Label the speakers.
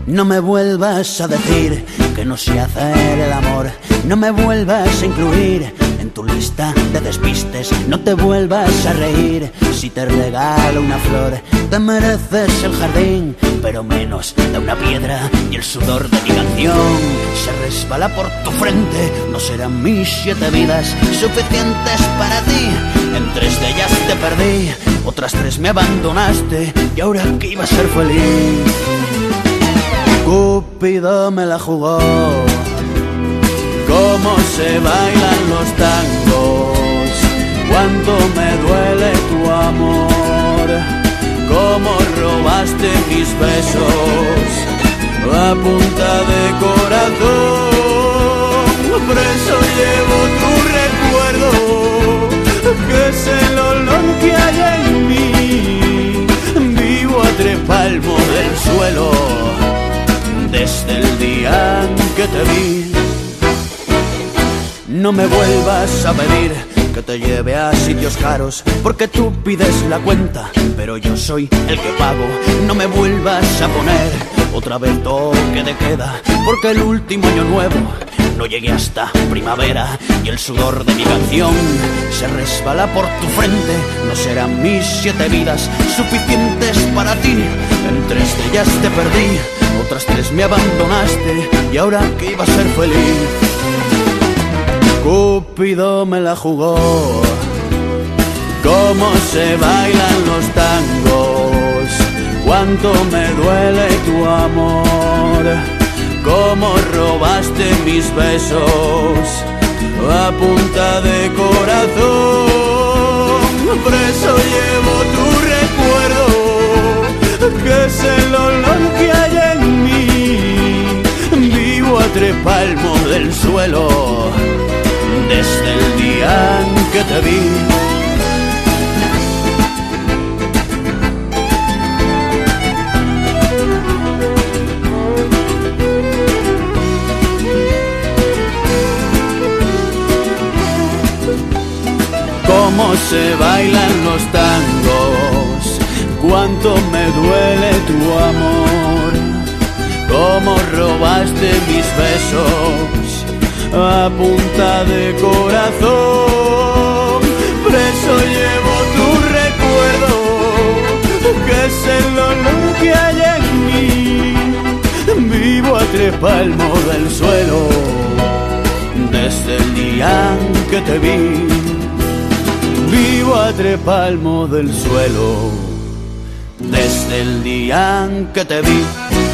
Speaker 1: No me vuelvas a decir que no sé hacer el amor. No me vuelvas a incluir en tu lista de despistes. No te vuelvas a reír si te regalo una flor. Te mereces el jardín, pero menos de una piedra. Y el sudor de mi canción se resbala por tu frente. No serán mis 7 vidas suficientes para ti. En 3 de ellas te perdí, otras 3 me abandonaste. Y ahora que iba a ser feliz, Cupido me la jugó. Cómo se bailan los tangos, cuánto me duele tu amor. Cómo robaste mis besos a punta de corazón. Preso llevo tu recuerdo, que es el olor que hay en mí. Vivo a 3 palmos del suelo desde el día en que te vi. No me vuelvas a pedir que te lleve a sitios caros, porque tú pides la cuenta, pero yo soy el que pago. No me vuelvas a poner otra vez toque de queda, porque el último año nuevo no llegué hasta primavera. Y el sudor de mi canción se resbala por tu frente. No serán mis 7 vidas suficientes para ti. En 3 de ellas te perdí, otras 3 me abandonaste. Y ahora que iba a ser feliz, Cupido me la jugó. Cómo se bailan los tangos, cuánto me duele tu amor. Cómo robaste mis besos a punta de corazón. Preso llevo tu recuerdo, que es el olor que hay en mí. Vivo a 3 palmos del suelo desde el día en que te vi. Cómo se bailan los tangos, cuánto me duele tu amor. Cómo robaste mis besos a punta de corazón. Preso llevo tu recuerdo, que es el olor que hay en mí. Vivo a 3 palmos del suelo desde el día en que te vi. Vivo a 3 palmos del suelo desde el día en que te vi.